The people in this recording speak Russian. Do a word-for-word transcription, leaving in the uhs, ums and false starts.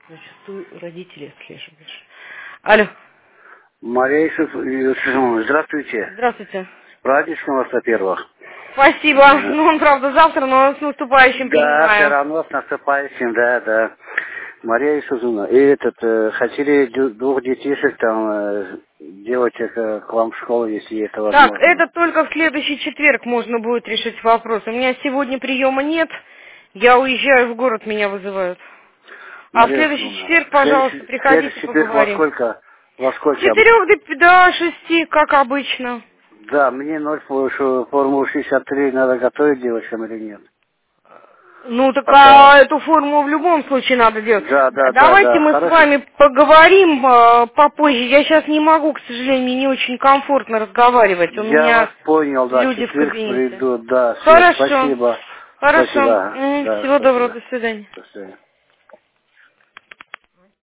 Зачастую родители отслеживаешь. Алло. Мария Иосифовна, здравствуйте. Здравствуйте. С праздничным вас, во-первых. Спасибо. Да, Ну, он, правда, завтра, но с наступающим да, все принимаю. равно с наступающим, да, да. Мария Иосифовна, и этот, э, хотели дю- двух детишек, там, э, девочек э, к вам в школу, если это Так, возможно. это только в следующий четверг можно будет решить вопрос. У меня сегодня приема нет. Я уезжаю в город, меня вызывают. А в Мария следующий Иосифовна, четверг, в пожалуйста, следующий, в следующий приходите, четверг во поговорим. сколько, во С сколько? четырех до шести, как обычно. Да, мне ноль фо- формулу шестьдесят три надо готовить девочкам или нет? Ну, так а Пока. эту форму в любом случае надо делать. Да, Да, да, да, давайте да, мы с хорошо. вами поговорим э, попозже. Я сейчас не могу, к сожалению, мне не очень комфортно разговаривать. У Я меня вас понял, да, люди в четверг кабинете. приду, да, все, Хорошо. спасибо. Хорошо. Спасибо, М, да, Всего доброго, спасибо. до свидания. До свидания.